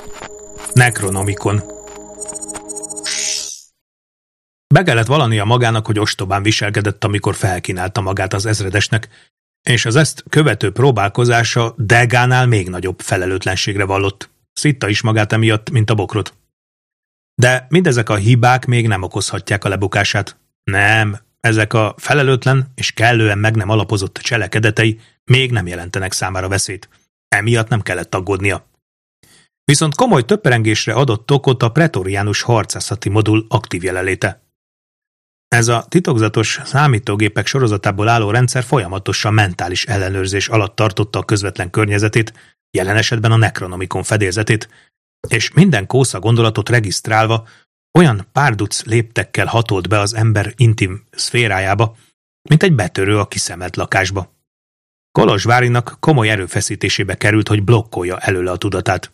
Necronomicon. Be kellett vallania magának, hogy ostobán viselkedett, amikor felkínálta magát az ezredesnek, és az ezt követő próbálkozása Degánál még nagyobb felelőtlenségre vallott. Szitta is magát emiatt, mint a bokrot. De mindezek a hibák még nem okozhatják a lebukását. Nem, ezek a felelőtlen és kellően meg nem alapozott cselekedetei még nem jelentenek számára veszélyt. Emiatt nem kellett aggódnia. Viszont komoly töprengésre adott okot a pretoriánus harcászati modul aktív jelenléte. Ez a titokzatos számítógépek sorozatából álló rendszer folyamatosan mentális ellenőrzés alatt tartotta a közvetlen környezetét, jelen esetben a Necronomicon fedélzetét, és minden kósza gondolatot regisztrálva olyan párduc léptekkel hatolt be az ember intim szférájába, mint egy betörő a kiszemelt lakásba. Kolozsvárinak komoly erőfeszítésébe került, hogy blokkolja előle a tudatát.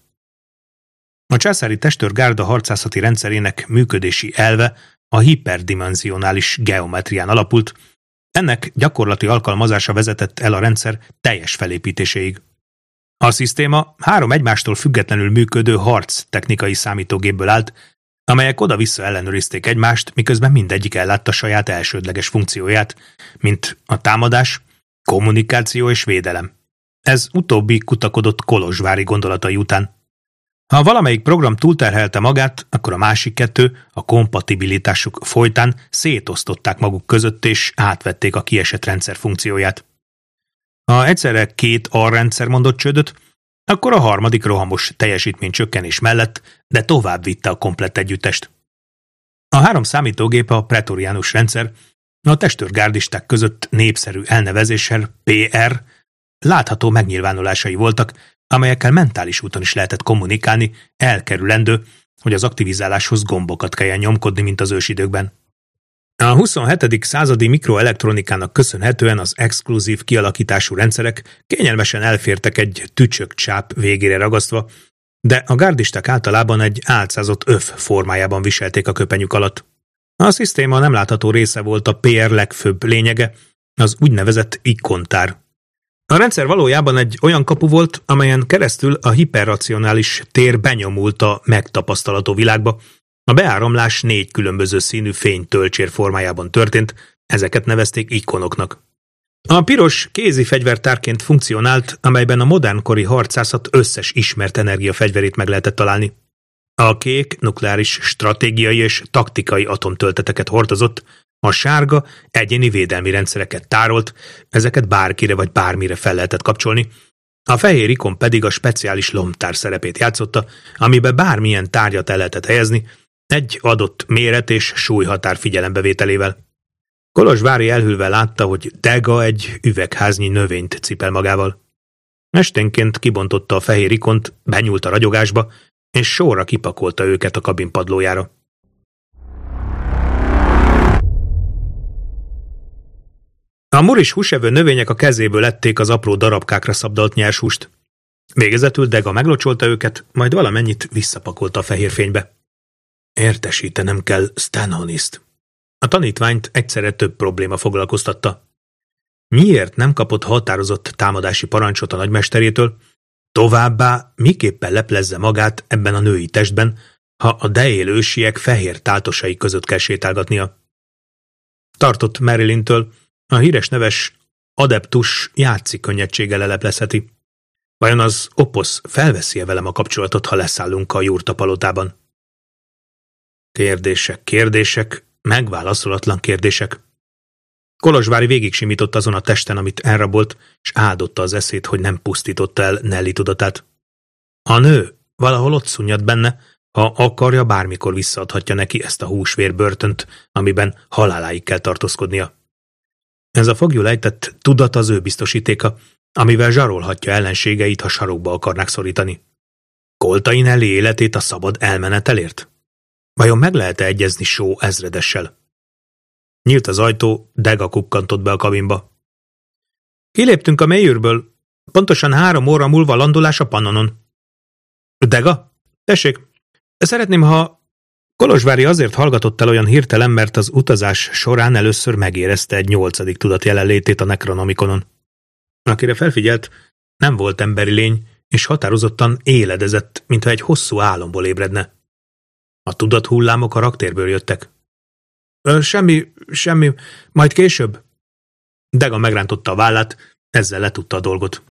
A császári testőrgárda harcászati rendszerének működési elve a hiperdimensionális geometrián alapult, ennek gyakorlati alkalmazása vezetett el a rendszer teljes felépítéséig. A szisztéma 3 egymástól függetlenül működő harc technikai számítógépből állt, amelyek oda-vissza ellenőrizték egymást, miközben mindegyik ellátta saját elsődleges funkcióját, mint a támadás, kommunikáció és védelem. Ez utóbbi kutakodott kolozsvári gondolatai után. Ha valamelyik program túlterhelte magát, akkor a másik 2 a kompatibilitásuk folytán szétosztották maguk között és átvették a kiesett rendszer funkcióját. Ha egyszerre 2 alrendszer mondott csődöt, akkor a harmadik rohamos teljesítménycsökkenés mellett, de tovább vitte a komplett együttest. A 3 számítógép a pretoriánus rendszer, a testőrgárdisták között népszerű elnevezéssel PR látható megnyilvánulásai voltak, amelyekkel mentális úton is lehetett kommunikálni, elkerülendő, hogy az aktivizáláshoz gombokat kelljen nyomkodni, mint az ősidőkben. A 27. századi mikroelektronikának köszönhetően az exkluzív kialakítású rendszerek kényelmesen elfértek egy tücsökcsáp végére ragasztva, de a gárdisták általában egy álcázott öv formájában viselték a köpenyük alatt. A szisztéma nem látható része volt a PR legfőbb lényege, az úgynevezett ikontár. A rendszer valójában egy olyan kapu volt, amelyen keresztül a hiperracionális tér benyomult a megtapasztalható világba. A beáramlás 4 különböző színű fénytölcsér formájában történt, ezeket nevezték ikonoknak. A piros kézi fegyvertárként funkcionált, amelyben a modernkori harcászat összes ismert energiafegyverét meg lehetett találni. A kék nukleáris stratégiai és taktikai atomtölteteket hordozott, a sárga egyéni védelmi rendszereket tárolt, ezeket bárkire vagy bármire fel lehetett kapcsolni, a fehér ikon pedig a speciális lomtár szerepét játszotta, amiben bármilyen tárgyat el lehetett helyezni, egy adott méret és súlyhatár figyelembevételével. Kolozsvári elhűlve látta, hogy Dega egy üvegháznyi növényt cipel magával. Esténként kibontotta a fehér ikont, benyúlt a ragyogásba, és sorra kipakolta őket a kabin padlójára. A muris húsevő növények a kezéből ették az apró darabkákra szabdalt nyers húst. Végezetül Dega meglocsolta őket, majd valamennyit visszapakolta a fehér fénybe. Értesítenem kell Stanhoniszt. A tanítványt egyszerre több probléma foglalkoztatta. Miért nem kapott határozott támadási parancsot a nagymesterétől, továbbá miképpen leplezze magát ebben a női testben, ha a deél ősiek fehér táltosai között kell sétálgatnia. Tartott Marilyntől, a híres neves adeptus játszik könnyedséggel leleplezheti. Vajon az oposz felveszi-e velem a kapcsolatot, ha leszállunk a jurta palotában? Kérdések, megválaszolatlan kérdések. Kolozsvári végig simított azon a testen, amit elrabolt, és áldotta az eszét, hogy nem pusztította el Nelly tudatát. A nő valahol ott szunnyad benne, ha akarja, bármikor visszaadhatja neki ezt a húsvér börtönt, amiben haláláig kell tartózkodnia. Ez a foglyul ejtett tudat az ő biztosítéka, amivel zsarolhatja ellenségeit, ha sarokba akarnák szorítani. Koltai Nelly életét a szabad elmenetelért? Vajon meg lehet-e egyezni Shaw ezredessel? Nyílt az ajtó, Dega kukkantott be a kabinba. Kiléptünk a mélyűrből, pontosan 3 óra múlva landolás a Pannonon. Dega? Tessék, szeretném, ha... Kolozsvári azért hallgatott el olyan hirtelen, mert az utazás során először megérezte egy 8. tudat jelenlétét a Necronomiconon. Akire felfigyelt, nem volt emberi lény, és határozottan éledezett, mintha egy hosszú álomból ébredne. A tudathullámok a raktérből jöttek. Semmi, majd később. Dega megrántotta a vállát, ezzel letudta a dolgot.